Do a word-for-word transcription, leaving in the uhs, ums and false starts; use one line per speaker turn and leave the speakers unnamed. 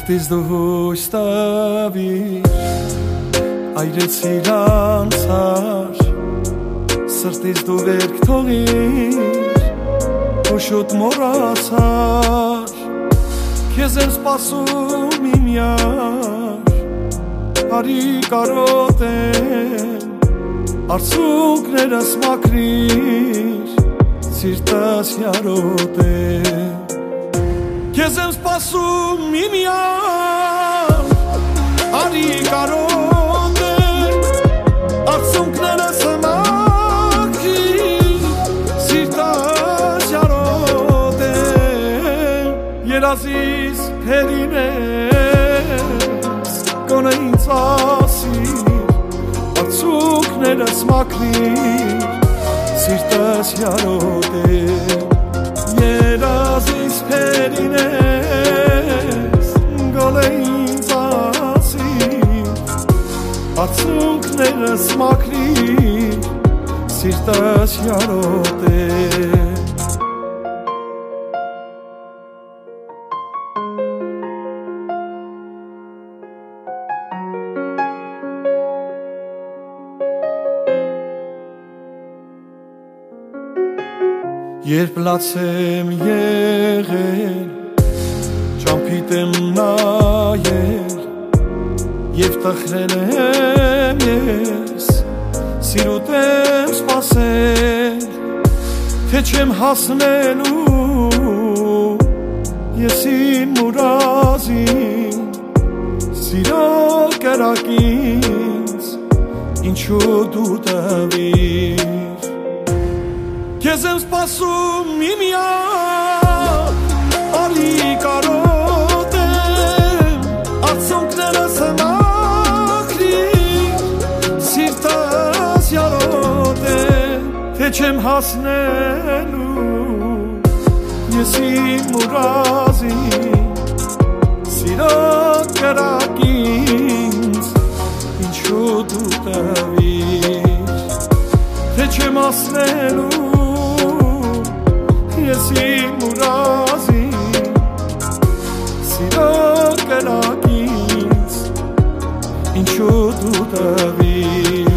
Սրտից դու հույս տվիր, այրեցիր անցար, սրտից դու վերք թողիր, ու շուտ մոռացար, քեզ եմ սպասում իմ յար, արի կարոտեմ, արցունքներս մաքրիր, սիրտս յարոտեմ. Քեզ եմ սպասում իմ յար, արի կարոտեմ, արցունքներս մաքրիր, սիրտս յարոտեմ. Երազիս հերին ես, գոնե ինձ ասիր, արցունքներս մաքրիր, սիրտս յարոտեմ. Երազիս հերին ես, գոնե ինձ ասիր, արցունքներս մաքրիր, սիրտս յարոտեմ. Երբ լացեմ եղել, ճամփիդ եմ նայել, և տխրել եմ ես, սիրուտ եմ սպասել, թե չեմ հասնելու ես իմ մուրազին, սիրո կրակից, ինչու դու տվիր. Քեզ եմ սպասում իմ յար, արի կարոտեմ, արցունքներս մաքրիր, սիրտս յարոտեմ. Թե չեմ հասնելու ես իմ մուրազին, սիրո կրակից, ինչու դու տվիր. Թե չեմ հասնելու ես իմ մուրազին, սիրո կրակից, ինչու դու տվիր.